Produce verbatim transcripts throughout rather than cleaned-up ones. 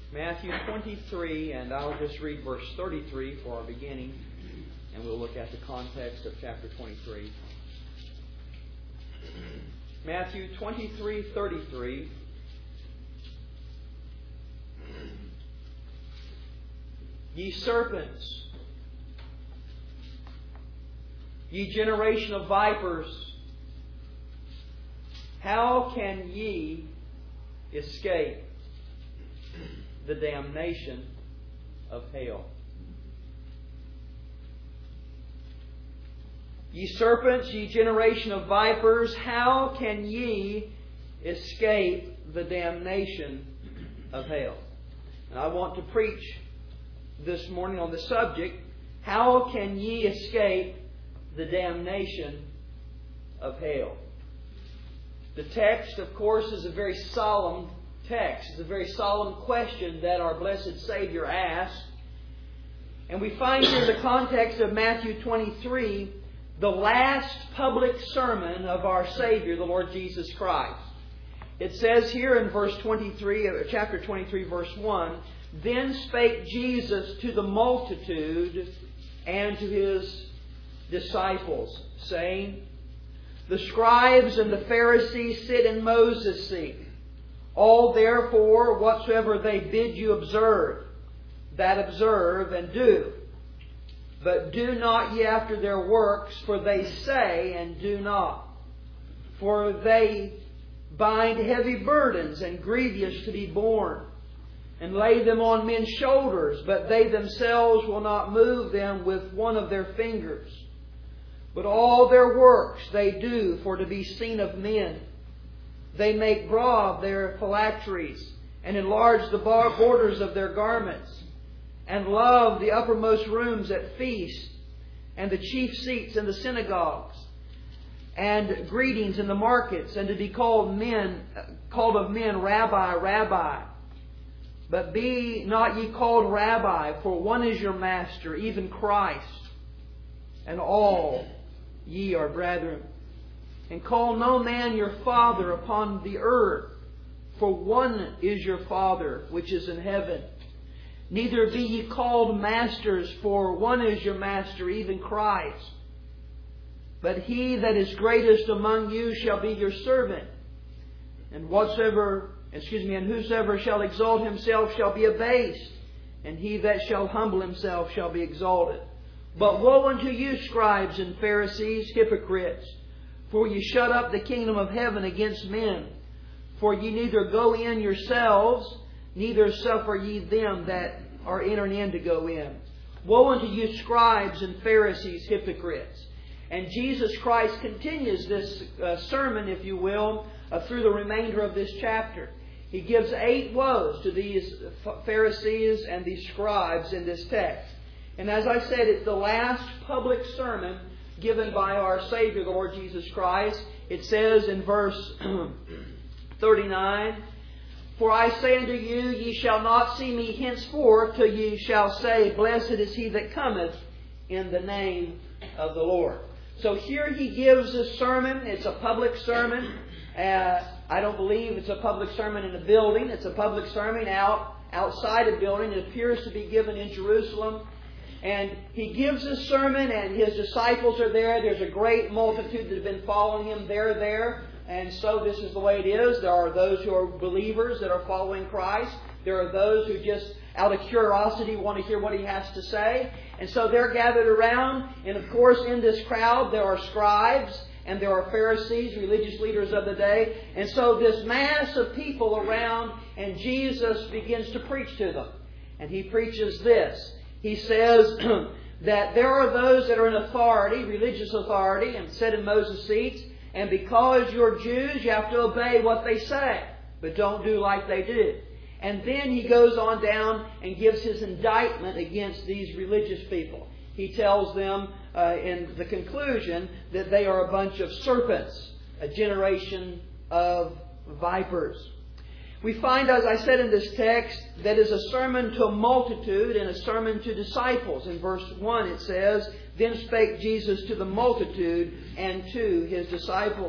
Matthew twenty-three, and I'll just read verse thirty-three for our beginning, and we'll look at the context of chapter twenty-three. Matthew twenty-three, thirty-three. Ye serpents, ye generation of vipers, how can ye escape the damnation of hell? Ye serpents, ye generation of vipers, how can ye escape the damnation of hell? And I want to preach this morning on the subject, how can ye escape the damnation of hell? The text, of course, is a very solemn text. It's a very solemn question that our blessed Savior asked. And we find here in the context of Matthew twenty-three, the last public sermon of our Savior, the Lord Jesus Christ. It says here in verse twenty-three, chapter twenty-three, verse one, Then spake Jesus to the multitude and to His disciples, saying, The scribes and the Pharisees sit in Moses' seat. All therefore whatsoever they bid you observe, that observe and do. But do not ye after their works, for they say and do not. For they bind heavy burdens and grievous to be borne, and lay them on men's shoulders, but they themselves will not move them with one of their fingers. But all their works they do for to be seen of men. They make broad their phylacteries, and enlarge the borders of their garments, and love the uppermost rooms at feasts, and the chief seats in the synagogues, and greetings in the markets, and to be called men, called of men, Rabbi, Rabbi. But be not ye called Rabbi, for one is your master, even Christ, and all ye are brethren. And call no man your father upon the earth, for one is your Father which is in heaven. Neither be ye called masters, for one is your master, even Christ. But he that is greatest among you shall be your servant. And whatsoever, excuse me, and whosoever shall exalt himself shall be abased, and he that shall humble himself shall be exalted. But woe unto you, scribes and Pharisees, hypocrites! For ye shut up the kingdom of heaven against men. For ye neither go in yourselves, neither suffer ye them that are entering in to go in. Woe unto you, scribes and Pharisees, hypocrites! And Jesus Christ continues this uh, sermon, if you will, uh, through the remainder of this chapter. He gives eight woes to these Pharisees and these scribes in this text. And as I said, it's the last public sermon given by our Savior, the Lord Jesus Christ. It says in verse thirty-nine, For I say unto you, ye shall not see me henceforth, till ye shall say, Blessed is he that cometh in the name of the Lord. So here he gives a sermon. It's a public sermon. Uh, I don't believe it's a public sermon in a building. It's a public sermon out outside a building. It appears to be given in Jerusalem. And he gives a sermon, and his disciples are there. There's a great multitude that have been following him. They're there. And so this is the way it is. There are those who are believers that are following Christ. There are those who just, out of curiosity, want to hear what he has to say. And so they're gathered around. And of course, in this crowd, there are scribes and there are Pharisees, religious leaders of the day. And so this mass of people around, and Jesus begins to preach to them. And he preaches this. He says that there are those that are in authority, religious authority, and sit in Moses' seats. And because you're Jews, you have to obey what they say. But don't do like they do. And then he goes on down and gives his indictment against these religious people. He tells them uh, in the conclusion that they are a bunch of serpents, a generation of vipers. We find, as I said in this text, that is a sermon to a multitude and a sermon to disciples. In verse one it says, Then spake Jesus to the multitude and to his disciples.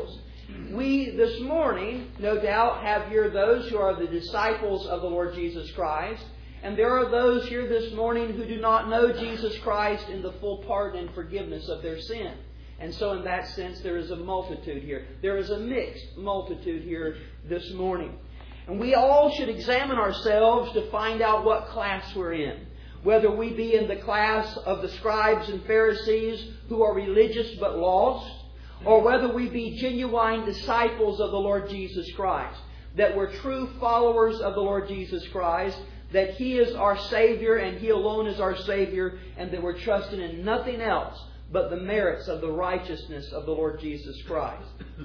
We, this morning, no doubt, have here those who are the disciples of the Lord Jesus Christ. And there are those here this morning who do not know Jesus Christ in the full pardon and forgiveness of their sin. And so in that sense, there is a multitude here. There is a mixed multitude here this morning. And we all should examine ourselves to find out what class we're in. Whether we be in the class of the scribes and Pharisees who are religious but lost, or whether we be genuine disciples of the Lord Jesus Christ, that we're true followers of the Lord Jesus Christ, that He is our Savior and He alone is our Savior, and that we're trusting in nothing else but the merits of the righteousness of the Lord Jesus Christ.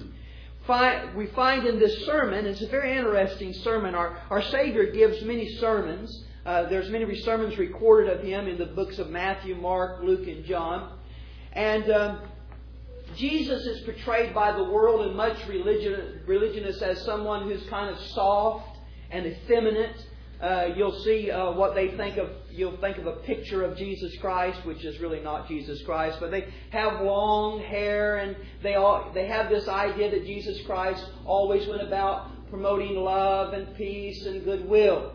We find in this sermon, it's a very interesting sermon, our, our Savior gives many sermons. Uh, there's many sermons recorded of Him in the books of Matthew, Mark, Luke, and John. And um, Jesus is portrayed by the world and much religion, religionists as someone who's kind of soft and effeminate. Uh, you'll see uh, what they think of. You'll think of a picture of Jesus Christ, which is really not Jesus Christ. But they have long hair, and they all they have this idea that Jesus Christ always went about promoting love and peace and goodwill.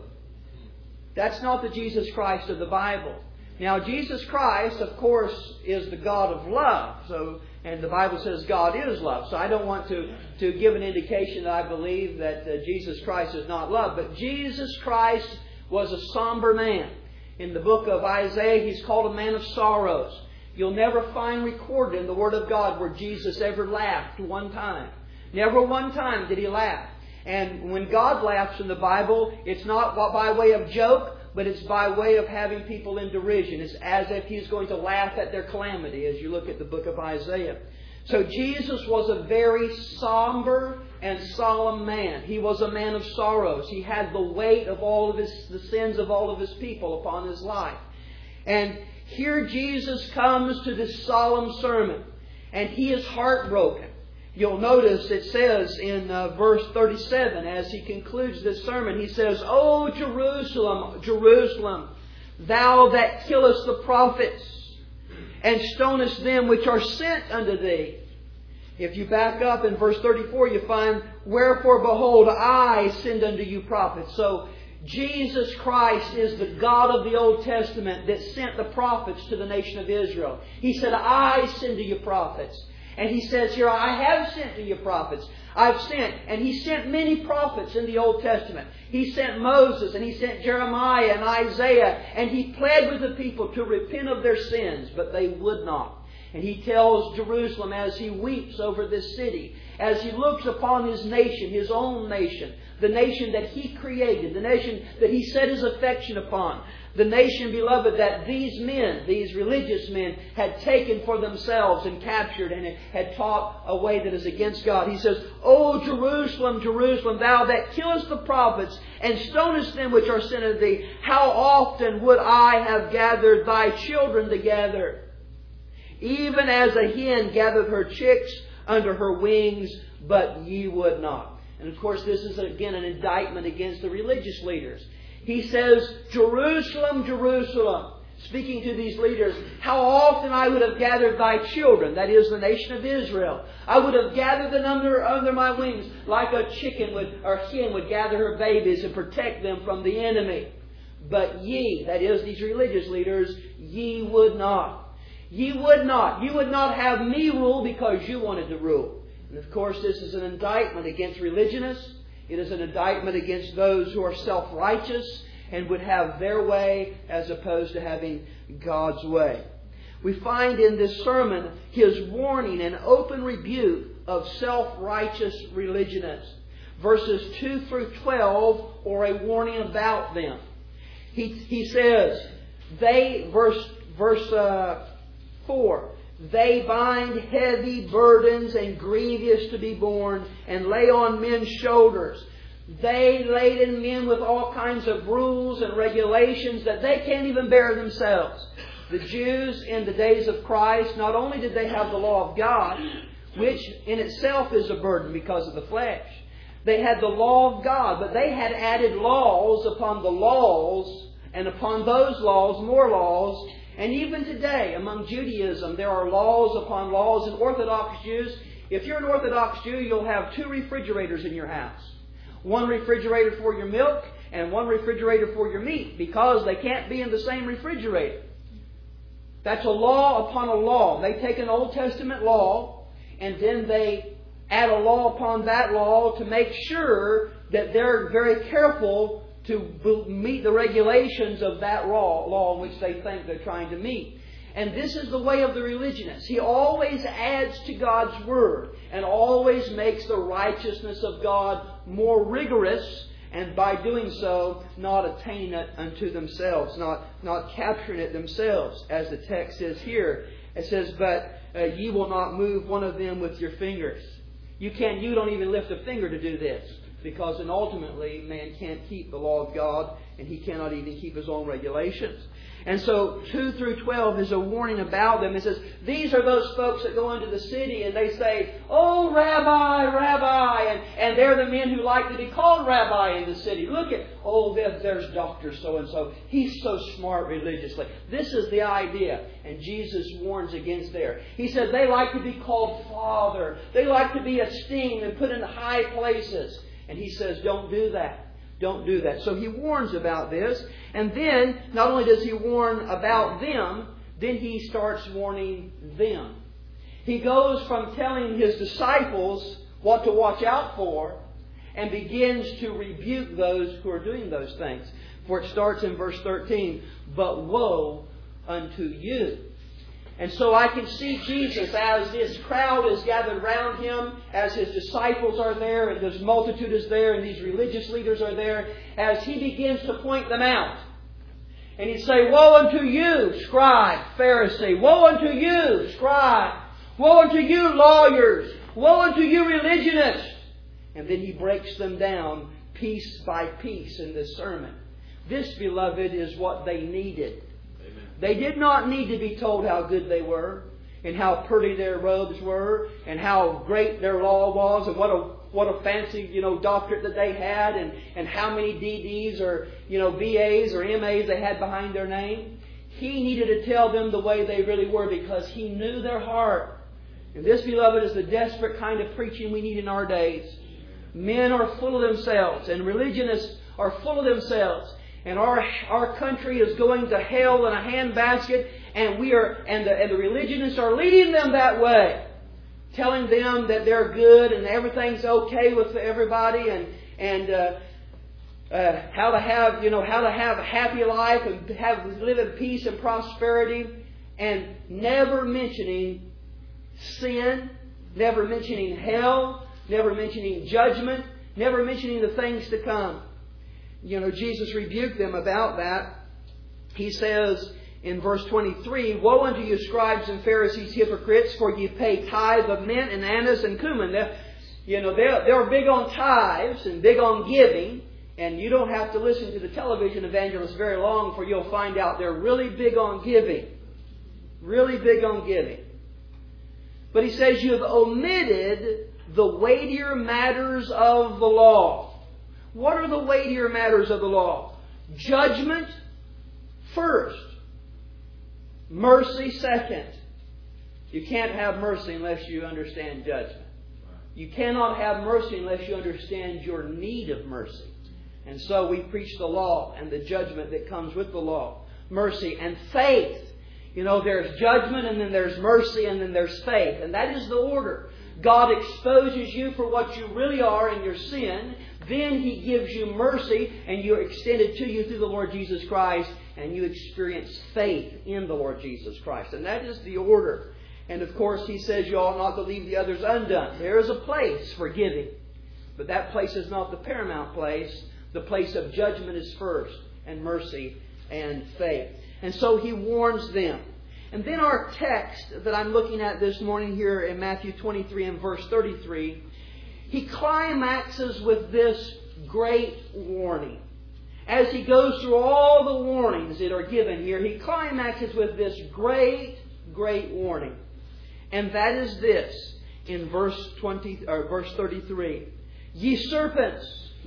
That's not the Jesus Christ of the Bible. Now, Jesus Christ, of course, is the God of love. So, and the Bible says God is love. So I don't want to, to give an indication that I believe that uh, Jesus Christ is not love. But Jesus Christ was a somber man. In the book of Isaiah, He's called a man of sorrows. You'll never find recorded in the Word of God where Jesus ever laughed one time. Never one time did He laugh. And when God laughs in the Bible, it's not by way of joke, but it's by way of having people in derision. It's as if He's going to laugh at their calamity as you look at the book of Isaiah. So Jesus was a very somber and solemn man. He was a man of sorrows. He had the weight of all of his, the sins of all of His people upon His life. And here Jesus comes to this solemn sermon, and He is heartbroken. You'll notice it says in uh, verse thirty-seven, as He concludes this sermon, He says, "O Jerusalem, Jerusalem, thou that killest the prophets, and stonest them which are sent unto thee." If you back up in verse thirty-four, you find, "Wherefore, behold, I send unto you prophets." So Jesus Christ is the God of the Old Testament that sent the prophets to the nation of Israel. He said, "I send to you prophets." And He says here, "I have sent to you prophets." I've sent. And He sent many prophets in the Old Testament. He sent Moses, and He sent Jeremiah and Isaiah. And He pled with the people to repent of their sins, but they would not. And He tells Jerusalem as He weeps over this city, as He looks upon His nation, His own nation, the nation that He created, the nation that He set His affection upon, the nation, beloved, that these men, these religious men, had taken for themselves and captured and had taught a way that is against God. He says, "O Jerusalem, Jerusalem, thou that killest the prophets and stonest them which are sent unto thee, how often would I have gathered thy children together, even as a hen gathereth her chicks under her wings, but ye would not." And of course, this is again an indictment against the religious leaders. He says, "Jerusalem, Jerusalem," speaking to these leaders, "how often I would have gathered thy children," that is the nation of Israel. "I would have gathered them under, under my wings, like a chicken would, or hen would gather her babies and protect them from the enemy. But ye," that is these religious leaders, "ye would not. Ye would not. You would not have me rule because you wanted to rule." And of course, this is an indictment against religionists. It is an indictment against those who are self-righteous and would have their way as opposed to having God's way. We find in this sermon His warning and open rebuke of self-righteous religionists. Verses two through twelve are a warning about them. He, he says, they, verse, verse uh, four, "They bind heavy burdens and grievous to be borne, and lay on men's shoulders. They laden men with all kinds of rules and regulations that they can't even bear themselves." The Jews in the days of Christ, not only did they have the law of God, which in itself is a burden because of the flesh. They had the law of God, but they had added laws upon the laws, and upon those laws more laws. And even today, among Judaism, there are laws upon laws. And Orthodox Jews, If you're an Orthodox Jew, you'll have two refrigerators in your house. One refrigerator for your milk and one refrigerator for your meat, because they can't be in the same refrigerator. That's a law upon a law. They take an Old Testament law and then they add a law upon that law to make sure that they're very careful to meet the regulations of that law, law in which they think they're trying to meet. And this is the way of the religionist. He always adds to God's Word and always makes the righteousness of God more rigorous, and by doing so, not attaining it unto themselves, not, not capturing it themselves, as the text says here. It says, but uh, ye will not move one of them with your fingers. You can't, you don't even lift a finger to do this, because then ultimately man can't keep the law of God, and he cannot even keep his own regulations. And so two through twelve is a warning about them. It says, these are those folks that go into the city and they say, oh, Rabbi, Rabbi. And, and they're the men who like to be called Rabbi in the city. Look at, oh, there, there's Doctor so-and-so. He's so smart religiously. This is the idea. And Jesus warns against there. He said they like to be called Father. They like to be esteemed and put in high places. And He says, don't do that. Don't do that. So He warns about this. And then, not only does He warn about them, then He starts warning them. He goes from telling His disciples what to watch out for and begins to rebuke those who are doing those things. For it starts in verse thirteen, but woe unto you. And so I can see Jesus as this crowd is gathered around Him, as His disciples are there, and this multitude is there, and these religious leaders are there, as He begins to point them out. And He'd say, woe unto you, scribe, Pharisee. Woe unto you, scribe. Woe unto you, lawyers. Woe unto you, religionists. And then He breaks them down piece by piece in this sermon. This, beloved, is what they needed. They did not need to be told how good they were, and how pretty their robes were, and how great their law was, and what a what a fancy, you know, doctorate that they had, and, and how many D Ds or, you know, B As or M As they had behind their name. He needed to tell them the way they really were, because He knew their heart. And this, beloved, is the desperate kind of preaching we need in our days. Men are full of themselves, and religionists are full of themselves. And our our country is going to hell in a handbasket, and we are and the and the religionists are leading them that way, telling them that they're good and everything's okay with everybody, and and uh, uh, how to have you know how to have a happy life and have live in peace and prosperity, and never mentioning sin, never mentioning hell, never mentioning judgment, never mentioning the things to come. You know, Jesus rebuked them about that. He says in verse twenty-three, woe unto you, scribes and Pharisees, hypocrites, for ye pay tithe of mint and anise and cumin. They're, you know, they're, they're big on tithes and big on giving. And you don't have to listen to the television evangelists very long for you'll find out they're really big on giving. Really big on giving. But he says you have omitted the weightier matters of the law. What are the weightier matters of the law? Judgment first. Mercy second. You can't have mercy unless you understand judgment. You cannot have mercy unless you understand your need of mercy. And so we preach the law and the judgment that comes with the law. Mercy and faith. You know, there's judgment and then there's mercy and then there's faith. And that is the order. God exposes you for what you really are in your sin. Then He gives you mercy, and you're extended to you through the Lord Jesus Christ, and you experience faith in the Lord Jesus Christ. And that is the order. And of course, He says you ought not to leave the others undone. There is a place for giving, but that place is not the paramount place. The place of judgment is first, and mercy and faith. And so He warns them. And then our text that I'm looking at this morning here in Matthew twenty-three and verse thirty-three, He climaxes with this great warning. As He goes through all the warnings that are given here, He climaxes with this great, great warning. And that is this, in verse twenty or verse thirty-three. Ye serpents,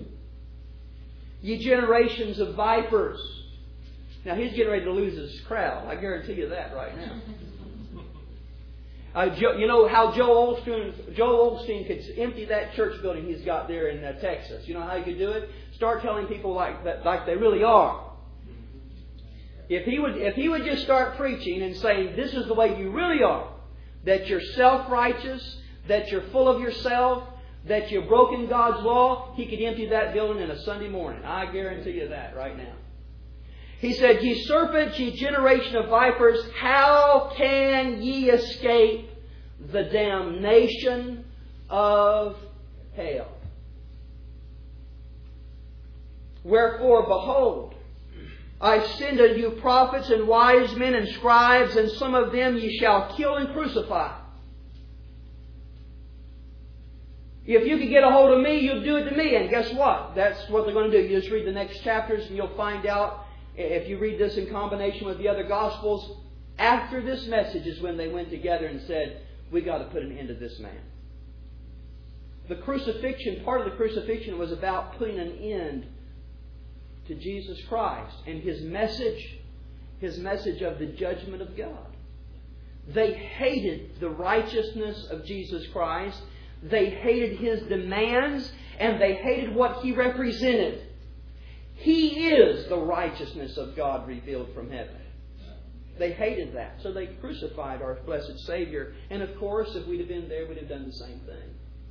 ye generations of vipers. Now He's getting ready to lose His crowd. I guarantee you that right now. Uh, Joe, you know how Joel Osteen, Joel Osteen could empty that church building he's got there in uh, Texas. You know how he could do it? Start telling people like that, like they really are. If he would, if he would just start preaching and saying, "This is the way you really are," that you're self-righteous, that you're full of yourself, that you've broken God's law, he could empty that building in a Sunday morning. I guarantee you that right now. He said, "Ye serpents, ye generation of vipers, how can ye escape the damnation of hell? Wherefore, behold, I send unto you prophets and wise men and scribes, and some of them ye shall kill and crucify." If you could get a hold of me, you'll do it to me. And guess what? That's what they're going to do. You just read the next chapters and you'll find out, if you read this in combination with the other Gospels, after this message is when they went together and said, "We got to put an end to this man." The crucifixion, part of the crucifixion was about putting an end to Jesus Christ and His message, His message of the judgment of God. They hated the righteousness of Jesus Christ. They hated His demands, and they hated what He represented. He is the righteousness of God revealed from heaven. They hated that. So they crucified our blessed Savior. And of course, if we'd have been there, we'd have done the same thing.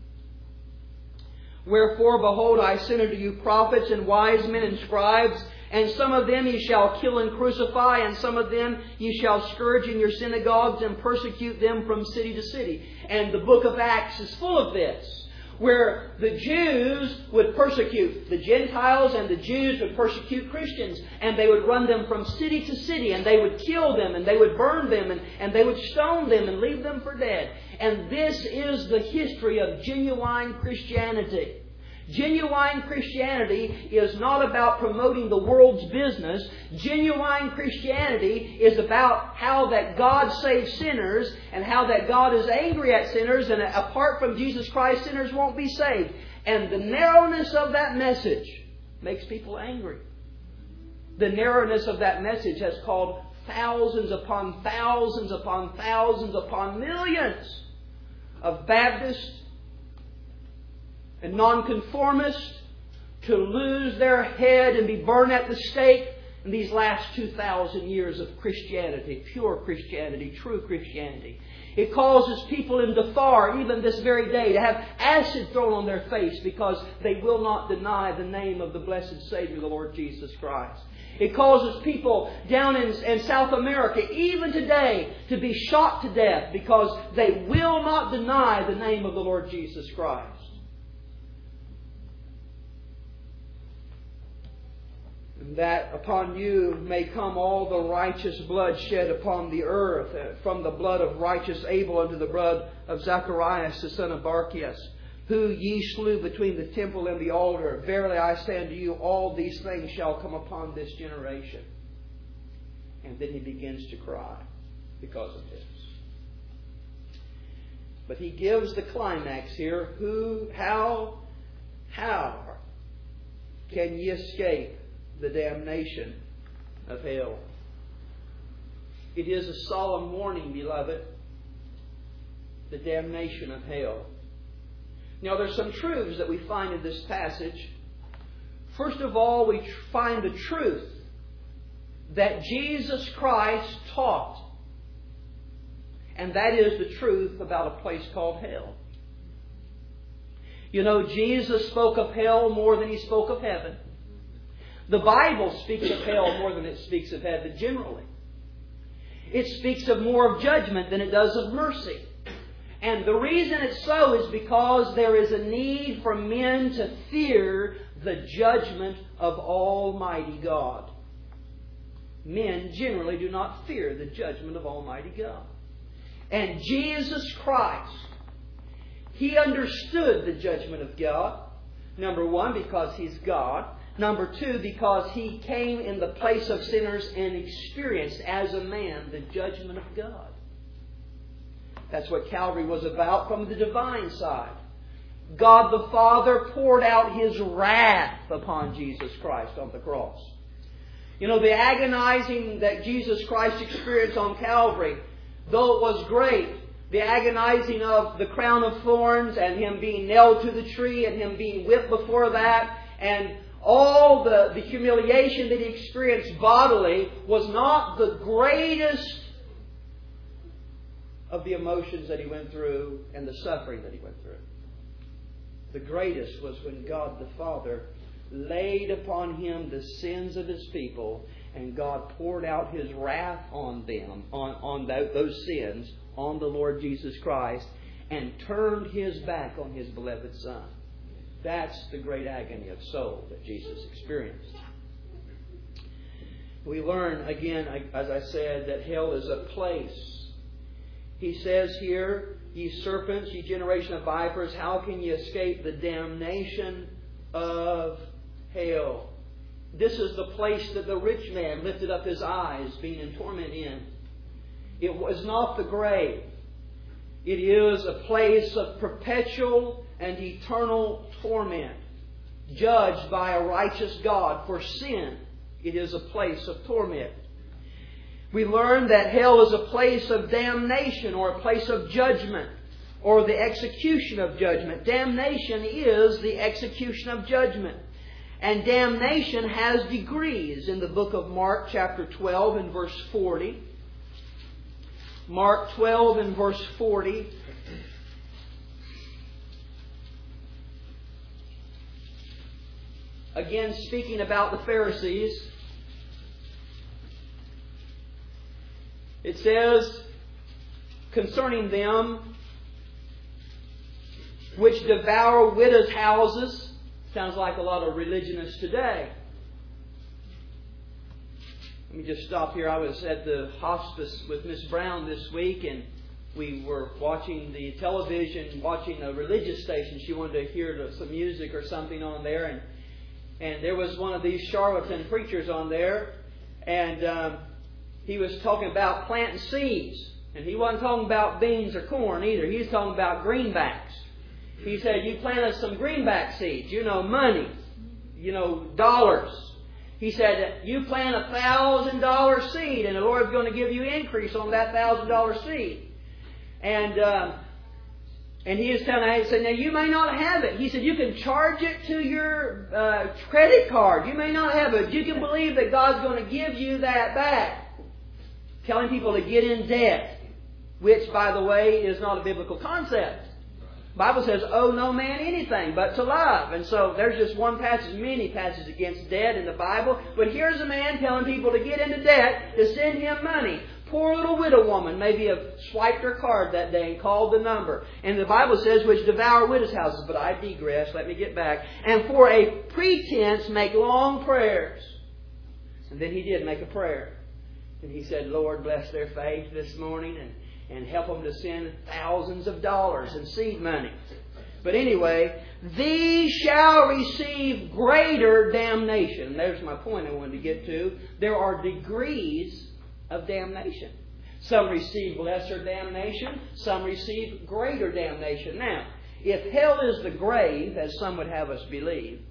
"Wherefore, behold, I send unto you prophets and wise men and scribes, and some of them ye shall kill and crucify, and some of them ye shall scourge in your synagogues and persecute them from city to city." And the book of Acts is full of this, where the Jews would persecute the Gentiles and the Jews would persecute Christians, and they would run them from city to city, and they would kill them, and they would burn them, and, and they would stone them and leave them for dead. And this is the history of genuine Christianity. Genuine Christianity is not about promoting the world's business. Genuine Christianity is about how that God saves sinners and how that God is angry at sinners, and apart from Jesus Christ, sinners won't be saved. And the narrowness of that message makes people angry. The narrowness of that message has called thousands upon thousands upon thousands upon millions of Baptists and nonconformists to lose their head and be burned at the stake in these last two thousand years of Christianity, pure Christianity, true Christianity. It causes people in Dhofar, even this very day, to have acid thrown on their face because they will not deny the name of the blessed Savior, the Lord Jesus Christ. It causes people down in, in South America, even today, to be shot to death because they will not deny the name of the Lord Jesus Christ. That upon you may come all the righteous blood shed upon the earth, from the blood of righteous Abel unto the blood of Zacharias the son of Barchias, who ye slew between the temple and the altar. Verily I say unto you, all these things shall come upon this generation. And then he begins to cry because of this. But he gives the climax here. Who, how, how can ye escape the damnation of hell? It is a solemn warning, beloved. The damnation of hell. Now, there's some truths that we find in this passage. First of all, we find the truth that Jesus Christ taught. And that is the truth about a place called hell. You know, Jesus spoke of hell more than He spoke of heaven. The Bible speaks of hell more than it speaks of heaven generally. It speaks of more of judgment than it does of mercy. And the reason it's so is because there is a need for men to fear the judgment of Almighty God. Men generally do not fear the judgment of Almighty God. And Jesus Christ, He understood the judgment of God. Number one, because He's God. Number two, because He came in the place of sinners and experienced as a man the judgment of God. That's what Calvary was about from the divine side. God the Father poured out His wrath upon Jesus Christ on the cross. You know, the agonizing that Jesus Christ experienced on Calvary, though it was great, the agonizing of the crown of thorns and Him being nailed to the tree and Him being whipped before that, and all the, the humiliation that He experienced bodily was not the greatest of the emotions that He went through and the suffering that He went through. The greatest was when God the Father laid upon Him the sins of His people, and God poured out His wrath on them, on, on those sins, on the Lord Jesus Christ, and turned His back on His beloved Son. That's the great agony of soul that Jesus experienced. We learn, again, as I said, that hell is a place. He says here, "Ye serpents, ye generation of vipers, how can ye escape the damnation of hell?" This is the place that the rich man lifted up his eyes, being in torment in. It was not the grave. It is a place of perpetual and eternal torment, judged by a righteous God for sin. It is a place of torment. We learn that hell is a place of damnation, or a place of judgment, or the execution of judgment. Damnation is the execution of judgment. And damnation has degrees. In the book of Mark chapter twelve and verse forty. Mark twelve and verse forty. Again, speaking about the Pharisees, it says concerning them which devour widows' houses. Sounds like a lot of religionists today. Let me just stop here. I was at the hospice with Miss Brown this week, and we were watching the television, watching a religious station. She wanted to hear some music or something on there, and and there was one of these charlatan preachers on there, and um, he was talking about planting seeds, and he wasn't talking about beans or corn either. He was talking about greenbacks. He said, "You planted some greenback seeds, you know, money, you know, dollars." He said, "You plant a thousand dollar seed, and the Lord's going to give you increase on that thousand dollar seed." And uh, and he was telling me, he said, "Now you may not have it." He said, "You can charge it to your uh, credit card. You may not have it. You can believe that God's going to give you that back." Telling people to get in debt, which, by the way, is not a biblical concept. The Bible says, "Owe no man anything but to love." And so there's just one passage, many passages against debt in the Bible. But here's a man telling people to get into debt to send him money. Poor little widow woman maybe have swiped her card that day and called the number. And the Bible says, "which devour widows' houses." But I digress. Let me get back. "And for a pretense make long prayers." And then he did make a prayer. And he said, "Lord, bless their faith this morning and and help them to send thousands of dollars in seed money." But anyway, "these shall receive greater damnation." There's my point I wanted to get to. There are degrees of damnation. Some receive lesser damnation. Some receive greater damnation. Now, if hell is the grave, as some would have us believe,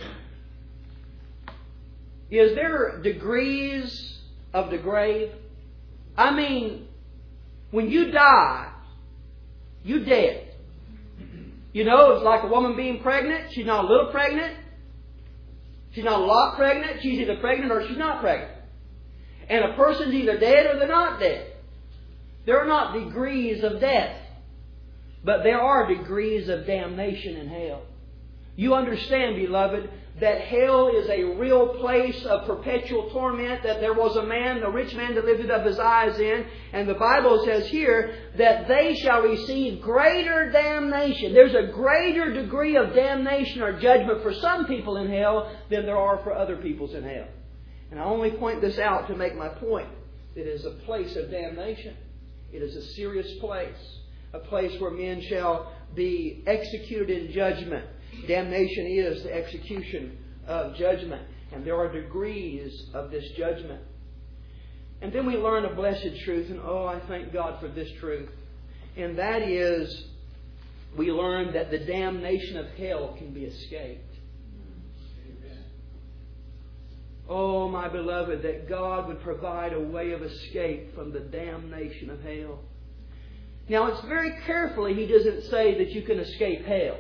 is there degrees of the grave? I mean, when you die, you're dead. You know, it's like a woman being pregnant. She's not a little pregnant. She's not a lot pregnant. She's either pregnant or she's not pregnant. And a person's either dead or they're not dead. There are not degrees of death. But there are degrees of damnation in hell. You understand, beloved, that hell is a real place of perpetual torment, that there was a man, the rich man that lifted up his eyes in, and the Bible says here that they shall receive greater damnation. There's a greater degree of damnation or judgment for some people in hell than there are for other peoples in hell. And I only point this out to make my point. It is a place of damnation. It is a serious place. A place where men shall be executed in judgment. Damnation is the execution of judgment. And there are degrees of this judgment. And then we learn a blessed truth. And oh, I thank God for this truth. And that is, we learn that the damnation of hell can be escaped. Oh, my beloved, that God would provide a way of escape from the damnation of hell. Now, it's very carefully He doesn't say that you can escape hell.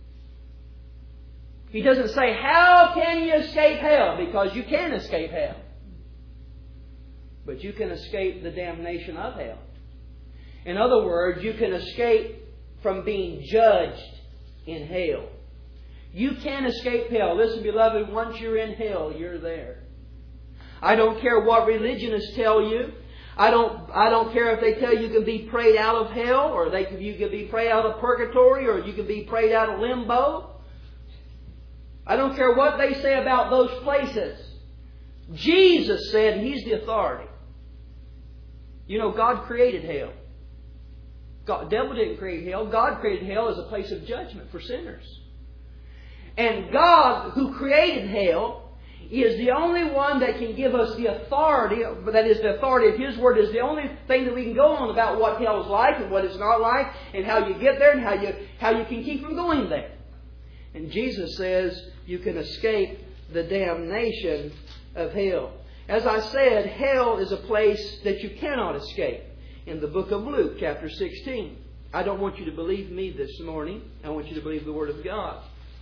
He doesn't say, how can you escape hell? Because you can escape hell. But you can escape the damnation of hell. In other words, you can escape from being judged in hell. You can escape hell. Listen, beloved, once you're in hell, you're there. I don't care what religionists tell you. I don't, I don't care if they tell you you can be prayed out of hell, or they can, you can be prayed out of purgatory, or you can be prayed out of limbo. I don't care what they say about those places. Jesus said He's the authority. You know, God created hell. God, the devil didn't create hell. God created hell as a place of judgment for sinners. And God, who created hell, is the only one that can give us the authority, that is, the authority of His Word is the only thing that we can go on about what hell is like and what it's not like, and how you get there and how you, how you can keep from going there. And Jesus says you can escape the damnation of hell. As I said, hell is a place that you cannot escape. In the book of Luke, chapter sixteen. I don't want you to believe me this morning. I want you to believe the Word of God.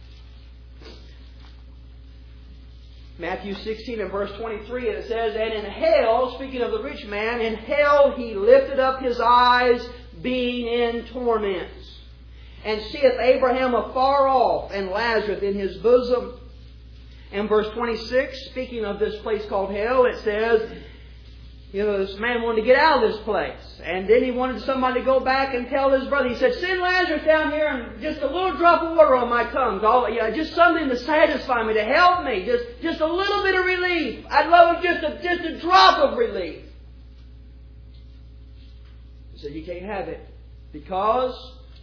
Matthew sixteen and verse twenty-three, it says, and in hell, speaking of the rich man, in hell he lifted up his eyes, being in torments, and seeth Abraham afar off, and Lazarus in his bosom. And verse twenty-six, speaking of this place called hell, it says, you know, this man wanted to get out of this place. And then he wanted somebody to go back and tell his brother. He said, send Lazarus down here and just a little drop of water on my tongue. All, you know, just something to satisfy me, to help me. Just, just a little bit of relief. I'd love just a, just a drop of relief. He said, you can't have it. Because,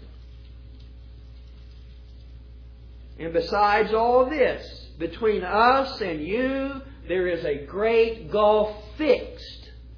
and besides all this, between us and you, there is a great gulf fixed,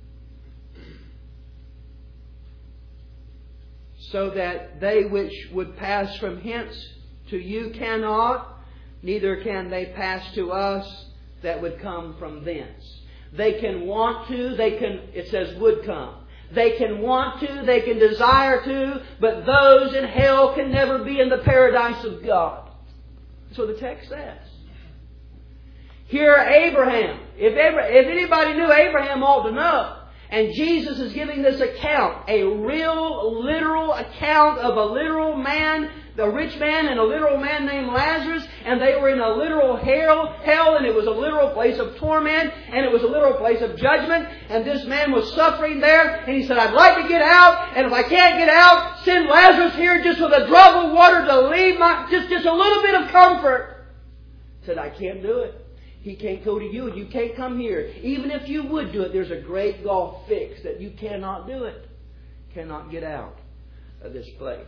so that they which would pass from hence to you cannot, neither can they pass to us that would come from thence. They can want to, they can, it says would come. They can want to, they can desire to, but those in hell can never be in the paradise of God. That's what the text says. Here, Abraham. If, ever, if anybody knew, Abraham ought to know. And Jesus is giving this account, a real, literal account of a literal man, the rich man and a literal man named Lazarus, and they were in a literal hell, hell, and it was a literal place of torment, and it was a literal place of judgment, and this man was suffering there, and he said, I'd like to get out, and if I can't get out, send Lazarus here just with a drop of water to leave my, just, just a little bit of comfort. He said, I can't do it. He can't go to you and you can't come here. Even if you would do it, there's a great gulf fixed that you cannot do it. Cannot get out of this place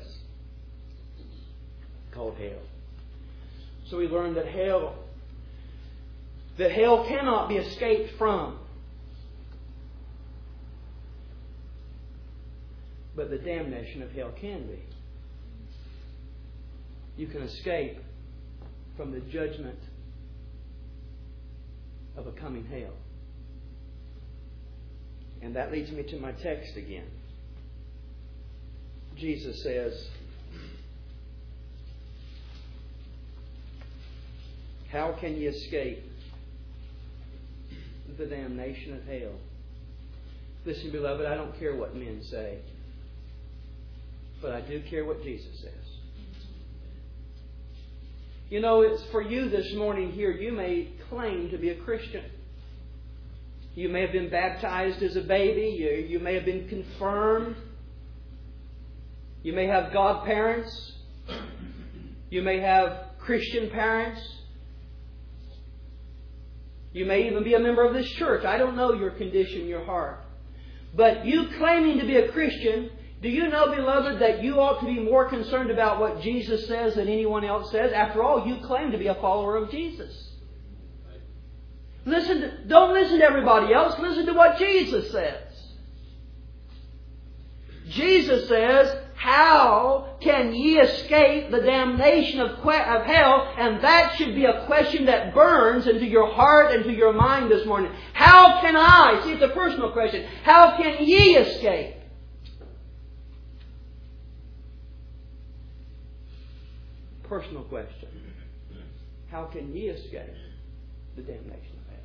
called hell. So we learned that hell, that hell cannot be escaped from. But the damnation of hell can be. You can escape from the judgment of a coming hell. And that leads me to my text again. Jesus says, how can you escape the damnation of hell? Listen, beloved, I don't care what men say, but I do care what Jesus says. You know, it's for you this morning here, you may claim to be a Christian. You may have been baptized as a baby. You, you may have been confirmed. You may have godparents. You may have Christian parents. You may even be a member of this church. I don't know your condition, your heart. But you claiming to be a Christian, do you know, beloved, that you ought to be more concerned about what Jesus says than anyone else says? After all, you claim to be a follower of Jesus. Listen to, don't listen to everybody else. Listen to what Jesus says. Jesus says, how can ye escape the damnation of, que- of hell? And that should be a question that burns into your heart and to your mind this morning. How can I? See, it's a personal question. How can ye escape? personal question. How can ye escape the damnation of hell?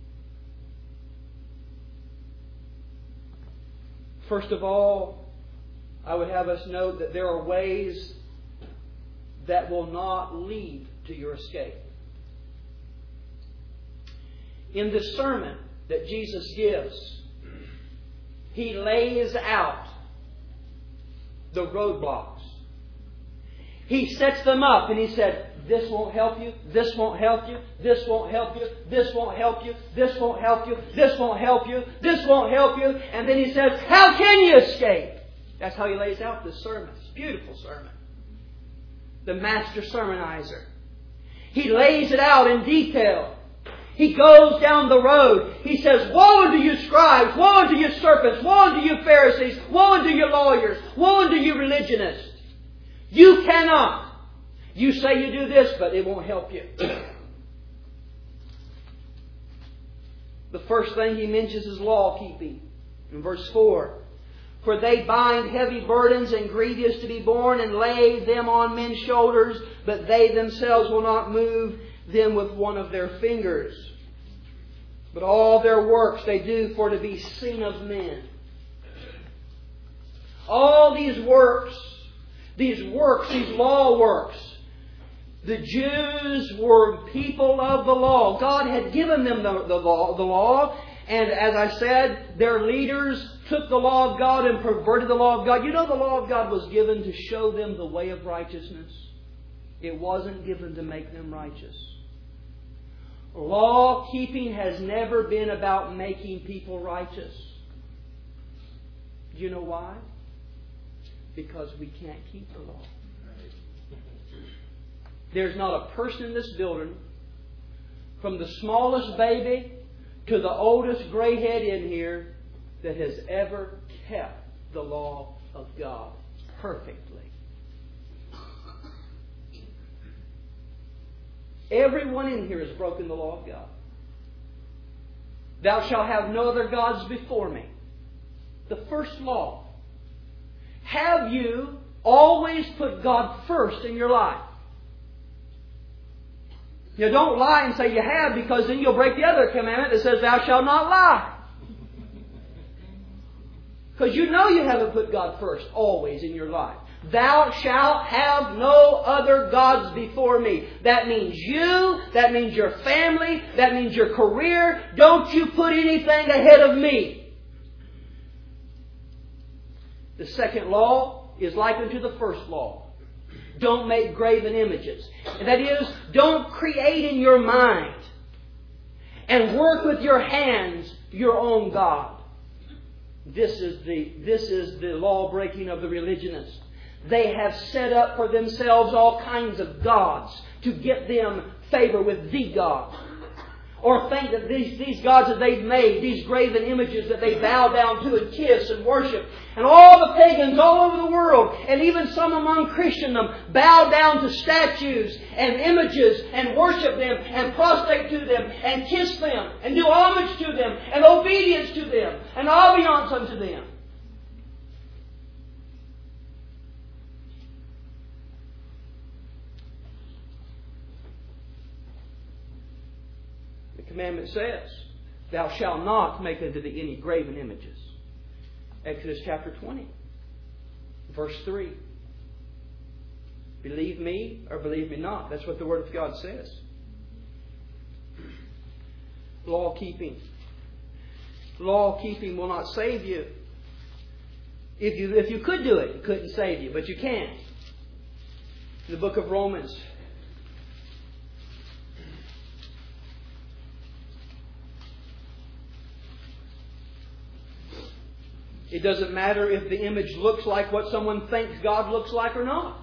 First of all, I would have us note that there are ways that will not lead to your escape. In the sermon that Jesus gives, He lays out the roadblocks. He sets them up and He said, this won't help you, this won't help you, this won't help you, this won't help you, this won't help you, this won't help you, this won't help you. And then He says, how can you escape? That's how He lays out this sermon. It's a beautiful sermon. The master sermonizer. He lays it out in detail. He goes down the road. He says, woe unto you scribes, woe unto you serpents, woe unto you Pharisees, woe unto you lawyers, woe unto you religionists. You cannot. You say you do this, but it won't help you. The first thing He mentions is law keeping. In verse four. For they bind heavy burdens and grievous to be borne and lay them on men's shoulders, but they themselves will not move them with one of their fingers. But all their works they do for to be seen of men. All these works, these works, these law works, the Jews were people of the law. God had given them the, the, law, the law. And as I said, their leaders took the law of God and perverted the law of God. You know, the law of God was given to show them the way of righteousness. It wasn't given to make them righteous. Law keeping has never been about making people righteous. Do you know why? Because we can't keep the law. There's not a person in this building, from the smallest baby to the oldest gray head in here, that has ever kept the law of God perfectly. Everyone in here has broken the law of God. Thou shalt have no other gods before me. The first law. Have you always put God first in your life? You don't lie and say you have, because then you'll break the other commandment that says thou shalt not lie. Because you know you haven't put God first always in your life. Thou shalt have no other gods before me. That means you. That means your family. That means your career. Don't you put anything ahead of me. The second law is likened to the first law. Don't make graven images. And that is, don't create in your mind and work with your hands your own God. This is the, this is the law breaking of the religionists. They have set up for themselves all kinds of gods to get them favor with the God. Or think that these, these gods that they've made, these graven images that they bow down to and kiss and worship. And all the pagans all over the world, and even some among Christendom, bow down to statues and images and worship them and prostrate to them and kiss them and do homage to them and obedience to them and obedience unto them. The commandment says, thou shalt not make unto thee any graven images. Exodus chapter twenty, verse three. Believe me or believe me not. That's what the Word of God says. Law keeping. Law keeping will not save you. If you, if you could do it, it couldn't save you, but you can't. In the book of Romans, it doesn't matter if the image looks like what someone thinks God looks like or not.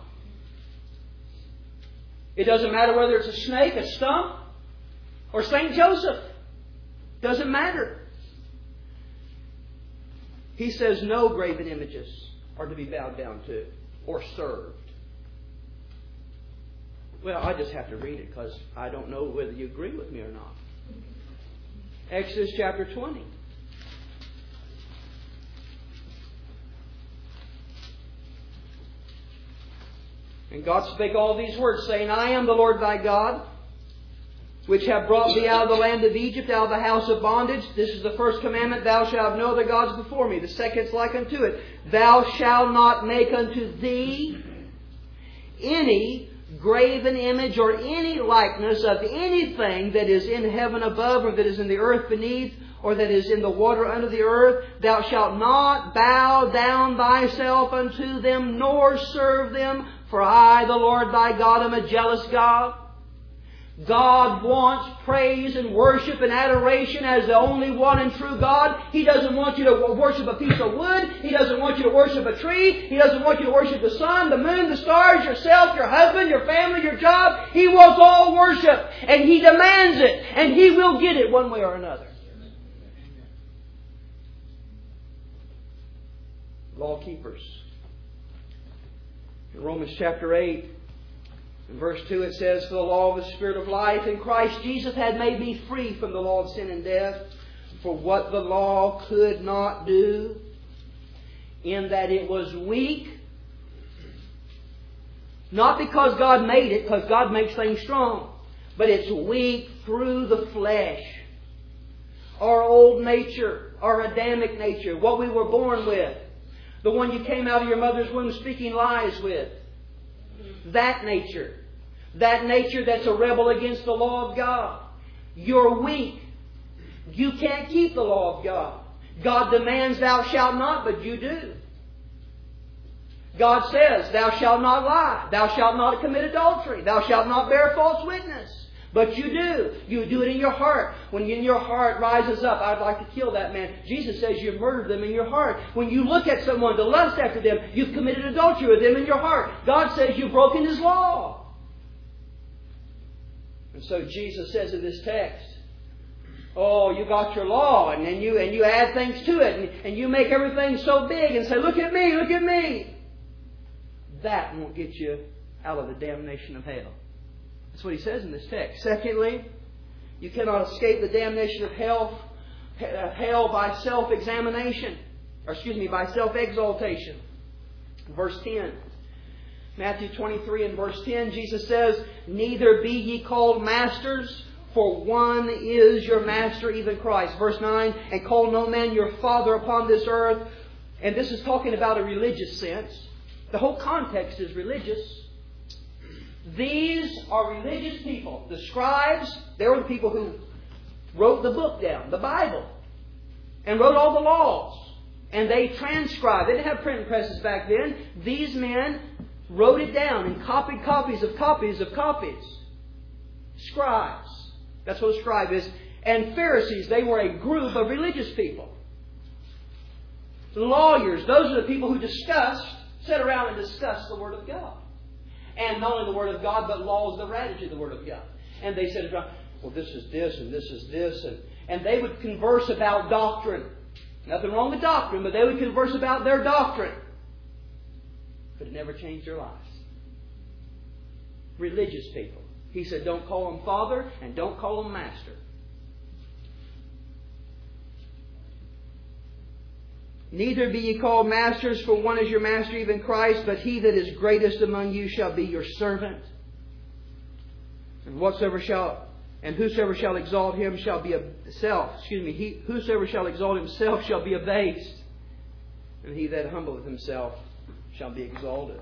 It doesn't matter whether it's a snake, a stump, or Saint Joseph. Doesn't matter. He says no graven images are to be bowed down to or served. Well, I just have to read it because I don't know whether you agree with me or not. Exodus chapter twenty. And God spake all these words, saying, I am the Lord thy God, which have brought thee out of the land of Egypt, out of the house of bondage. This is the first commandment, thou shalt have no other gods before me. The second is like unto it, thou shalt not make unto thee any graven image or any likeness of anything that is in heaven above, or that is in the earth beneath, or that is in the water under the earth. Thou shalt not bow down thyself unto them, nor serve them. For I, the Lord thy God, am a jealous God. God wants praise and worship and adoration as the only one and true God. He doesn't want you to worship a piece of wood. He doesn't want you to worship a tree. He doesn't want you to worship the sun, the moon, the stars, yourself, your husband, your family, your job. He wants all worship. And He demands it. And He will get it one way or another. Law keepers. In Romans chapter eight, in verse two, it says, For the law of the Spirit of life in Christ Jesus had made me free from the law of sin and death. For what the law could not do, in that it was weak. Not because God made it, because God makes things strong. But it's weak through the flesh. Our old nature, our Adamic nature, what we were born with. The one you came out of your mother's womb speaking lies with. That nature. That nature that's a rebel against the law of God. You're weak. You can't keep the law of God. God demands thou shalt not, but you do. God says thou shalt not lie. Thou shalt not commit adultery. Thou shalt not bear false witness. But you do. You do it in your heart. When in your heart rises up, I'd like to kill that man. Jesus says you've murdered them in your heart. When you look at someone to lust after them, you've committed adultery with them in your heart. God says you've broken His law. And so Jesus says in this text, oh, you got your law, and then you and you add things to it, and, and you make everything so big and say, look at me, look at me. That won't get you out of the damnation of hell. That's what He says in this text. Secondly, you cannot escape the damnation of hell, hell by self-examination. Or excuse me, by self-exaltation. Verse ten. Matthew twenty-three and verse ten, Jesus says, Neither be ye called masters, for one is your master, even Christ. Verse nine, And call no man your father upon this earth. And this is talking about a religious sense. The whole context is religious. These are religious people. The scribes, they were the people who wrote the book down, the Bible, and wrote all the laws. And they transcribed. They didn't have printing presses back then. These men wrote it down and copied copies of copies of copies. Scribes. That's what a scribe is. And Pharisees, they were a group of religious people. Lawyers, those are the people who discussed, sit around and discuss the Word of God. And not only the Word of God, but laws that added to the Word of God. And they said, well, this is this and this is this. And, and they would converse about doctrine. Nothing wrong with doctrine, but they would converse about their doctrine. But it never changed their lives. Religious people. He said, don't call them Father and don't call them Master. Neither be ye called masters, for one is your master, even Christ, but he that is greatest among you shall be your servant. And whatsoever shall and whosoever shall exalt him shall be a self. Excuse me, he whosoever shall exalt himself shall be abased. And he that humbleth himself shall be exalted.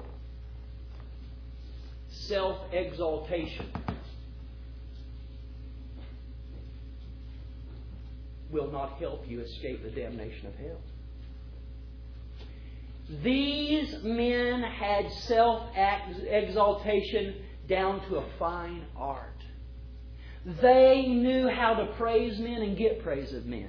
Self-exaltation will not help you escape the damnation of hell. These men had self-exaltation down to a fine art. They knew how to praise men and get praise of men.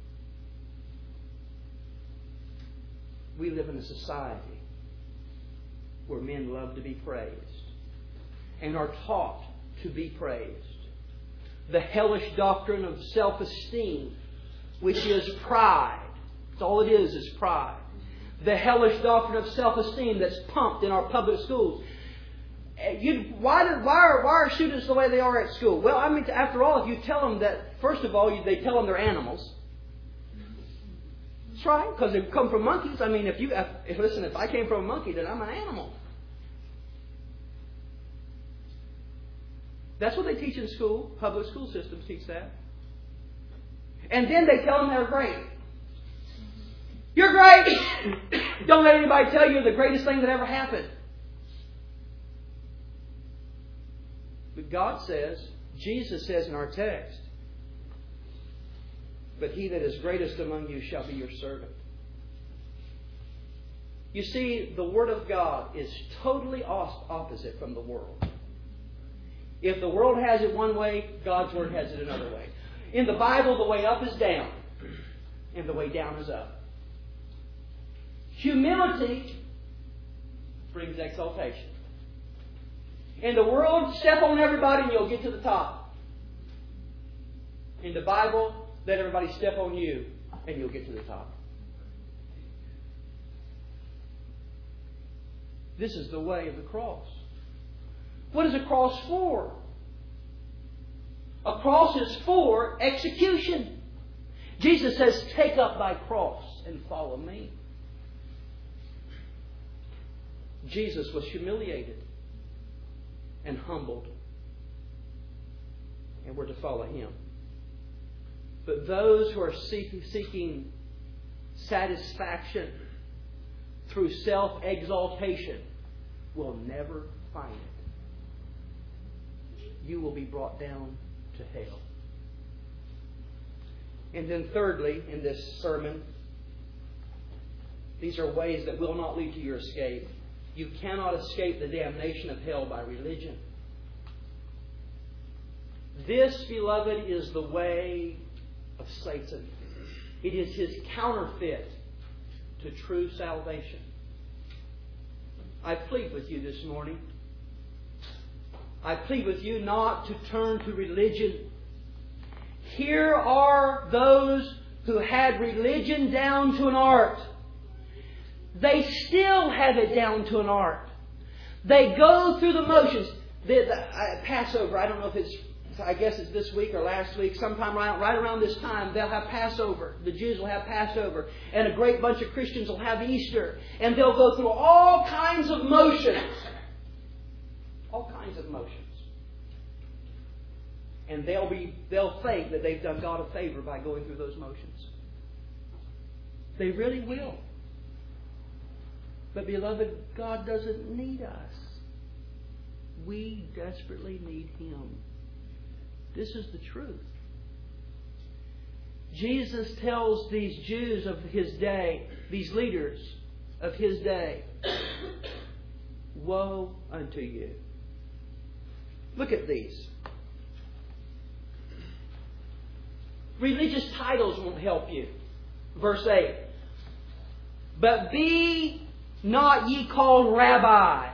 We live in a society where men love to be praised and are taught to be praised. The hellish doctrine of self-esteem, which is pride. That's all it is, is pride. The hellish doctrine of self-esteem that's pumped in our public schools. You, why, do, why, are, why are students the way they are at school? Well, I mean, after all, if you tell them that, first of all, you, they tell them they're animals. That's right, because they come from monkeys. I mean, if you if, listen, if I came from a monkey, then I'm an animal. That's what they teach in school. Public school systems teach that. And then they tell them they're great. You're great! Don't let anybody tell you you're the greatest thing that ever happened. But God says, Jesus says in our text, but he that is greatest among you shall be your servant. You see, the Word of God is totally opposite from the world. If the world has it one way, God's Word has it another way. In the Bible, the way up is down, and the way down is up. Humility brings exaltation. In the world, step on everybody and you'll get to the top. In the Bible, let everybody step on you and you'll get to the top. This is the way of the cross. What is a cross for? A cross is for execution. Jesus says, take up thy cross and follow me. Jesus was humiliated and humbled. And we're to follow Him. But those who are seeking satisfaction through self-exaltation will never find it. You will be brought down to hell. And then thirdly, in this sermon, these are ways that will not lead to your escape. You cannot escape the damnation of hell by religion. This, beloved, is the way of Satan. It is his counterfeit to true salvation. I plead with you this morning. I plead with you not to turn to religion. Here are those who had religion down to an art. They still have it down to an art. They go through the motions. The, the uh, Passover, I don't know if it's, I guess it's this week or last week, sometime right, right around this time, they'll have Passover. The Jews will have Passover. And a great bunch of Christians will have Easter. And they'll go through all kinds of motions. All kinds of motions. And they'll be they'll think that they've done God a favor by going through those motions. They really will. But beloved, God doesn't need us. We desperately need Him. This is the truth. Jesus tells these Jews of His day, these leaders of His day, woe unto you. Look at these. Religious titles won't help you. Verse eight. But be not ye called Rabbi,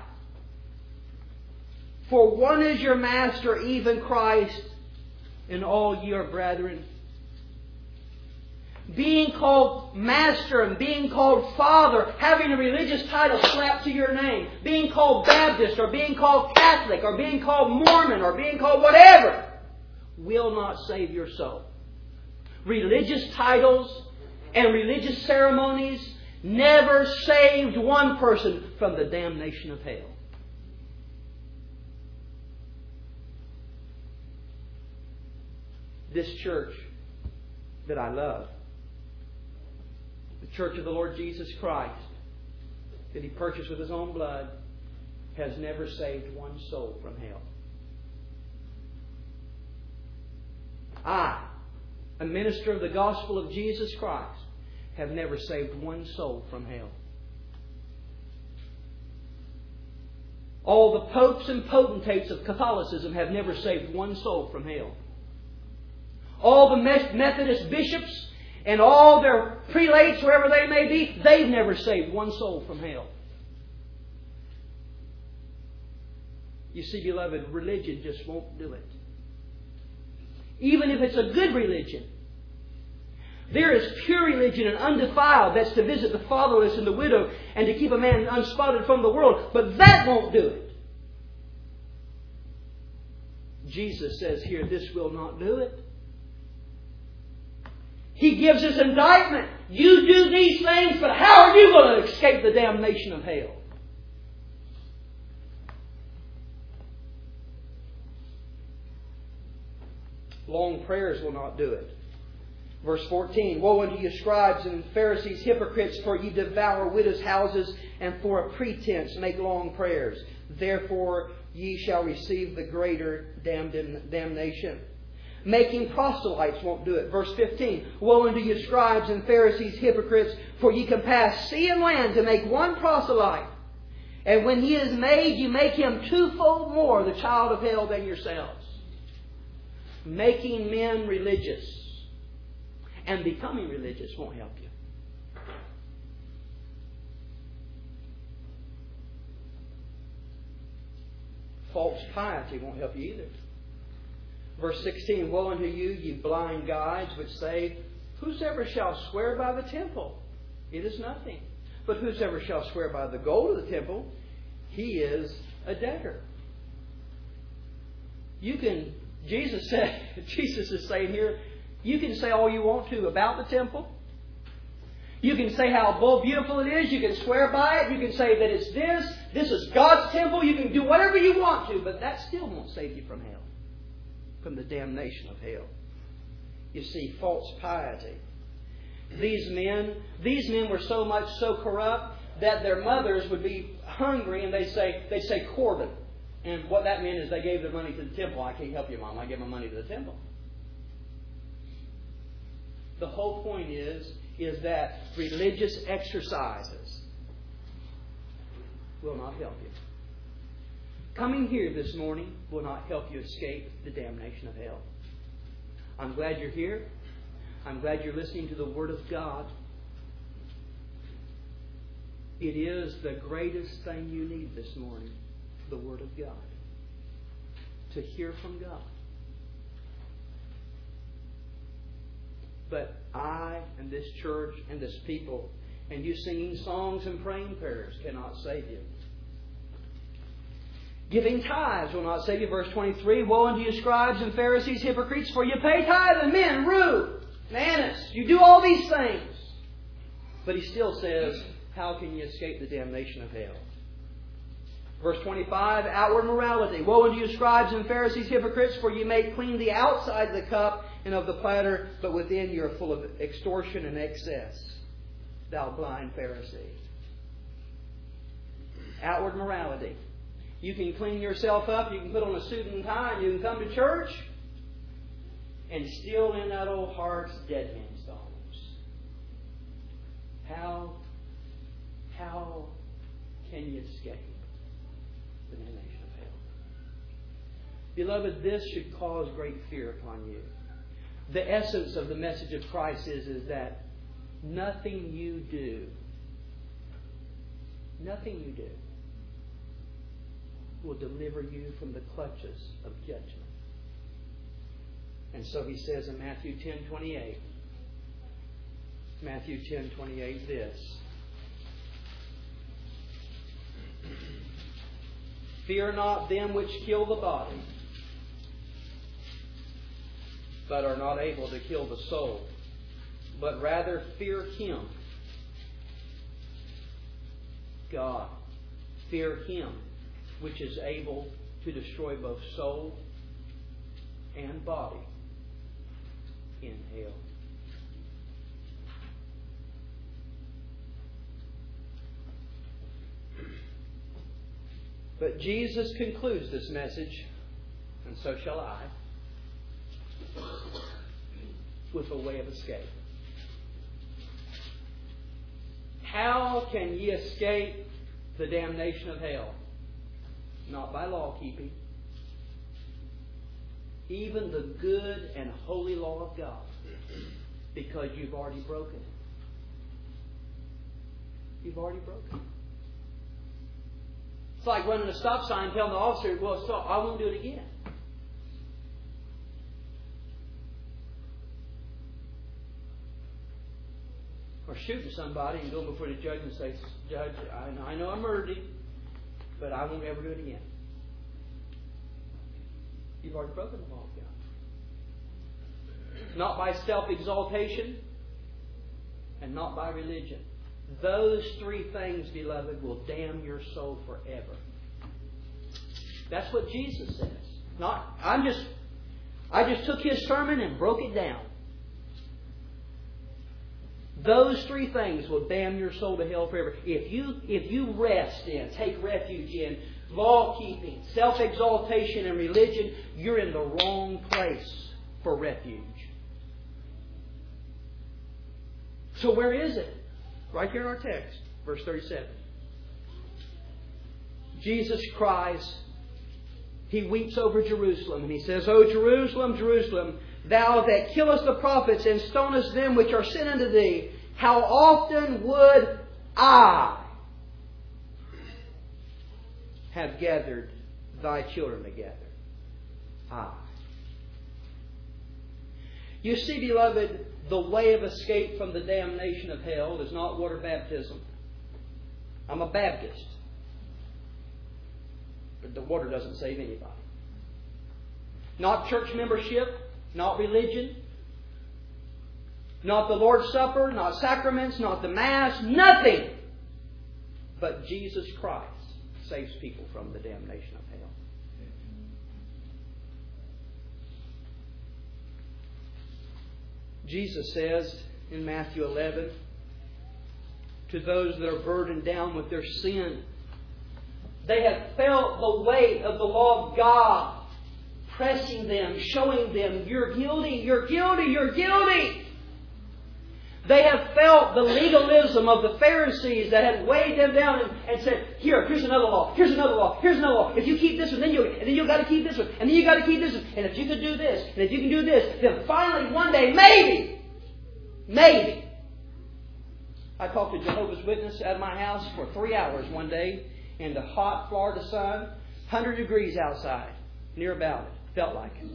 for one is your master, even Christ, and all ye are brethren. Being called Master and being called Father, having a religious title slapped to your name, being called Baptist or being called Catholic or being called Mormon or being called whatever, will not save your soul. Religious titles and religious ceremonies never saved one person from the damnation of hell. This church that I love, the Church of the Lord Jesus Christ, that He purchased with His own blood, has never saved one soul from hell. I, a minister of the gospel of Jesus Christ, have never saved one soul from hell. All the popes and potentates of Catholicism have never saved one soul from hell. All the Methodist bishops and all their prelates, wherever they may be, they've never saved one soul from hell. You see, beloved, religion just won't do it. Even if it's a good religion. There is pure religion and undefiled that's to visit the fatherless and the widow and to keep a man unspotted from the world. But that won't do it. Jesus says here, this will not do it. He gives us indictment. You do these things, but how are you going to escape the damnation of hell? Long prayers will not do it. Verse fourteen, woe unto you, scribes and Pharisees, hypocrites, for ye devour widows' houses, and for a pretense make long prayers. Therefore ye shall receive the greater damnation. Making proselytes won't do it. Verse fifteen, woe unto you, scribes and Pharisees, hypocrites, for ye compass sea and land to make one proselyte. And when he is made, you make him twofold more the child of hell than yourselves. Making men religious and becoming religious won't help you. False piety won't help you either. Verse sixteen, woe unto you, ye blind guides, which say, whosoever shall swear by the temple, it is nothing. But whosoever shall swear by the gold of the temple, he is a debtor. You can, Jesus said, Jesus is saying here, you can say all you want to about the temple. You can say how beautiful it is. You can swear by it. You can say that it's this. This is God's temple. You can do whatever you want to, but that still won't save you from hell, from the damnation of hell. You see, false piety. These men, these men were so much so corrupt that their mothers would be hungry and they say they say Corban. And what that meant is they gave their money to the temple. I can't help you, Mom. I give my money to the temple. The whole point is, is that religious exercises will not help you. Coming here this morning will not help you escape the damnation of hell. I'm glad you're here. I'm glad you're listening to the Word of God. It is the greatest thing you need this morning, the Word of God. To hear from God. But I and this church and this people and you singing songs and praying prayers cannot save you. Giving tithes will not save you. Verse twenty-three, woe unto you, scribes and Pharisees, hypocrites, for you pay tithe and men, rue, and anise. You do all these things. But he still says, how can you escape the damnation of hell? Verse twenty-five, outward morality. Woe unto you, scribes and Pharisees, hypocrites, for you make clean the outside of the cup and of the platter, but within you are full of extortion and excess. Thou blind Pharisee. Outward morality. You can clean yourself up, you can put on a suit and tie, and you can come to church, and still in that old heart's dead man's bones. How, how can you escape the damnation of hell? Beloved, this should cause great fear upon you. The essence of the message of Christ is, is that nothing you do, nothing you do will deliver you from the clutches of judgment. And so he says in Matthew ten twenty-eight, Matthew ten twenty-eight, this. Fear not them which kill the body, but are not able to kill the soul, but rather fear Him, God. Fear Him, which is able to destroy both soul and body in hell. But Jesus concludes this message, and so shall I, with a way of escape. How can ye escape the damnation of hell? Not by law keeping. Even the good and holy law of God. Because you've already broken it. You've already broken it. It's like running a stop sign, telling the officer, well, stop, I won't do it again. Or shooting somebody and go before the judge and say, Judge, I know I, know I murdered him, but I won't ever do it again. You've already broken the law of God. Not by self-exaltation and not by religion. Those three things, beloved, will damn your soul forever. That's what Jesus says. Not, I'm just, I just took his sermon and broke it down. Those three things will damn your soul to hell forever. If you, if you rest in, take refuge in law-keeping, self-exaltation, and religion, you're in the wrong place for refuge. So where is it? Right here in our text, verse thirty-seven. Jesus cries, He weeps over Jerusalem, and He says, O Jerusalem, Jerusalem, thou that killest the prophets and stonest them which are sent unto thee, how often would I have gathered thy children together? I. You see, beloved, the way of escape from the damnation of hell is not water baptism. I'm a Baptist. But the water doesn't save anybody. Not church membership, not religion, not the Lord's Supper, not sacraments, not the Mass, nothing but Jesus Christ saves people from the damnation of hell. Jesus says in Matthew eleven, to those that are burdened down with their sin, they have felt the weight of the law of God pressing them, showing them, you're guilty, you're guilty, you're guilty. They have felt the legalism of the Pharisees that had weighed them down and, and said, here, here's another law, here's another law, here's another law. If you keep this one, then you and then you've got to keep this one, and then you've got to keep this one. And if you could do this, and if you can do this, then finally one day, maybe, maybe. I talked to Jehovah's Witness at my house for three hours one day in the hot Florida sun, one hundred degrees outside, near about it. Felt like it.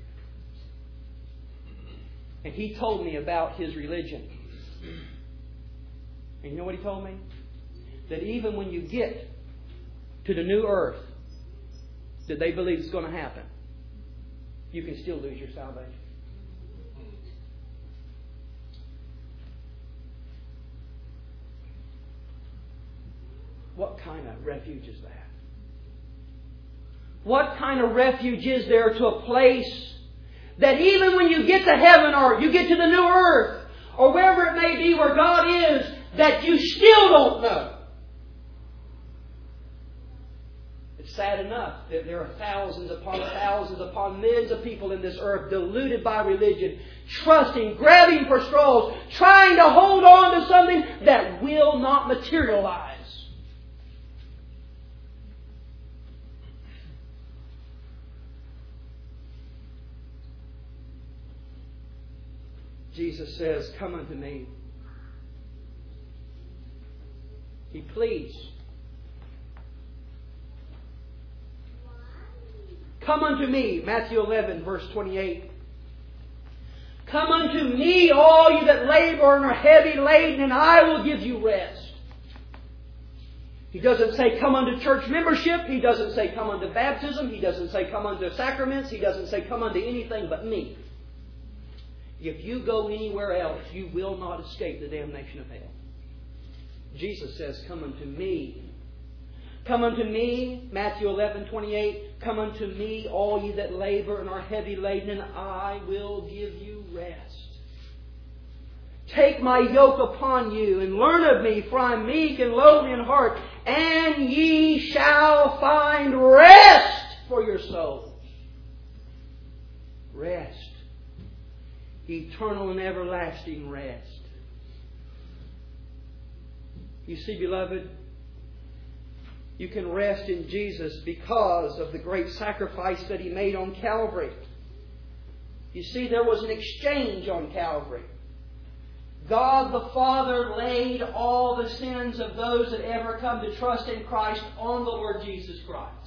And he told me about his religion. And you know what he told me? That even when you get to the new earth that they believe is going to happen, you can still lose your salvation. What kind of refuge is that? What kind of refuge is there to a place that even when you get to heaven or you get to the new earth or wherever it may be where God is, that you still don't know? It's sad enough that there are thousands upon thousands upon millions of people in this earth deluded by religion, trusting, grabbing for straws, trying to hold on to something that will not materialize. Jesus says, come unto me. He pleads. Come unto me, Matthew eleven, verse twenty-eight. Come unto me, all you that labor and are heavy laden, and I will give you rest. He doesn't say come unto church membership. He doesn't say come unto baptism. He doesn't say come unto sacraments. He doesn't say come unto anything but me. If you go anywhere else, you will not escape the damnation of hell. Jesus says, come unto me. Come unto me, Matthew eleven twenty-eight. Come unto me, all ye that labor and are heavy laden, and I will give you rest. Take my yoke upon you, and learn of me, for I am meek and lowly in heart, and ye shall find rest for your souls. Rest. Eternal and everlasting rest. You see, beloved, you can rest in Jesus because of the great sacrifice that He made on Calvary. You see, there was an exchange on Calvary. God the Father laid all the sins of those that ever come to trust in Christ on the Lord Jesus Christ.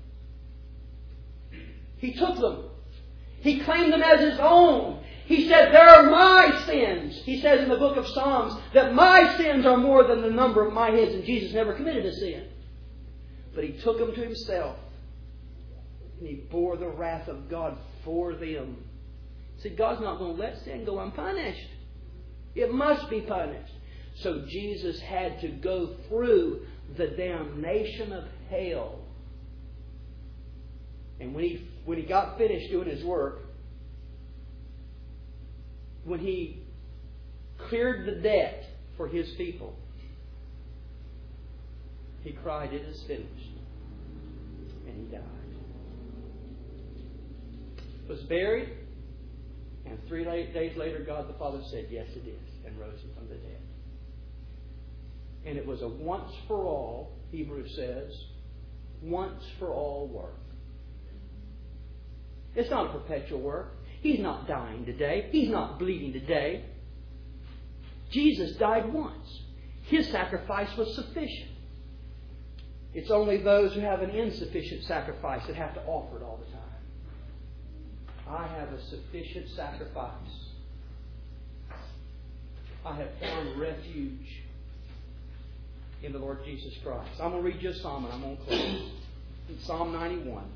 He took them. He claimed them as His own. He said, there are my sins. He says in the book of Psalms that my sins are more than the number of my heads. And Jesus never committed a sin. But He took them to Himself. And He bore the wrath of God for them. See, God's not going to let sin go unpunished. It must be punished. So Jesus had to go through the damnation of hell. And when he, when he got finished doing His work, when He cleared the debt for His people, He cried, "It is finished." And He died. Was buried, and three days later God the Father said, "Yes, it is," and rose Him from the dead. And it was a once for all, Hebrews says, once for all work. It's not a perpetual work. He's not dying today. He's not bleeding today. Jesus died once. His sacrifice was sufficient. It's only those who have an insufficient sacrifice that have to offer it all the time. I have a sufficient sacrifice. I have found refuge in the Lord Jesus Christ. I'm going to read you a psalm and I'm going to close. It's Psalm ninety-one.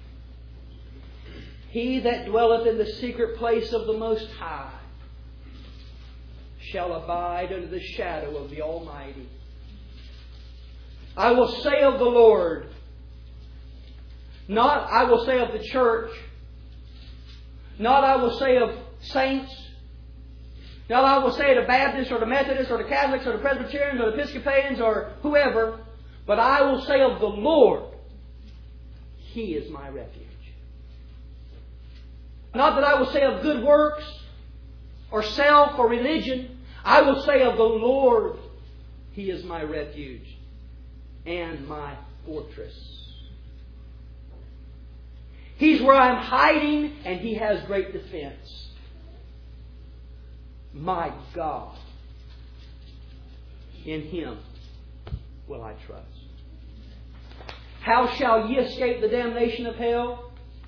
He that dwelleth in the secret place of the Most High shall abide under the shadow of the Almighty. I will say of the Lord, not I will say of the church, not I will say of saints, not I will say to Baptists or to Methodists or to Catholics or to Presbyterians or to Episcopalians or whoever, but I will say of the Lord, He is my refuge. Not that I will say of good works or self or religion. I will say of the Lord, He is my refuge and my fortress. He's where I'm hiding, and He has great defense. My God, in Him will I trust. How shall ye escape the damnation of hell?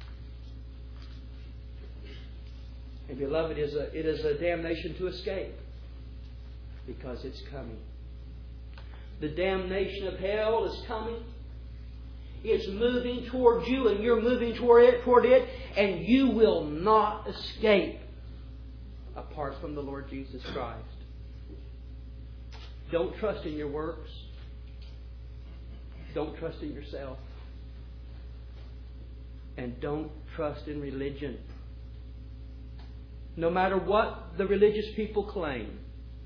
And beloved, it is a, it is a damnation to escape, because it's coming. The damnation of hell is coming. It's moving towards you, and you're moving toward it, toward it, and you will not escape apart from the Lord Jesus Christ. Don't trust in your works. Don't trust in yourself. And don't trust in religion. No matter what the religious people claim.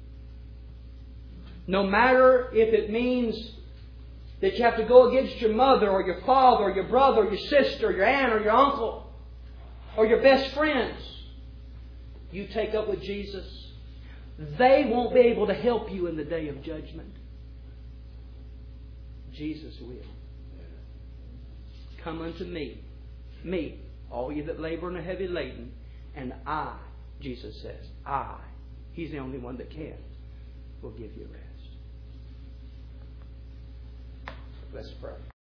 No matter if it means that you have to go against your mother or your father or your brother or your sister or your aunt or your uncle or your best friends. You take up with Jesus. They won't be able to help you in the day of judgment. Jesus will. Come unto me, me, all you that labor and are heavy laden, and I, Jesus says, I, He's the only one that can, will give you rest. Let's pray.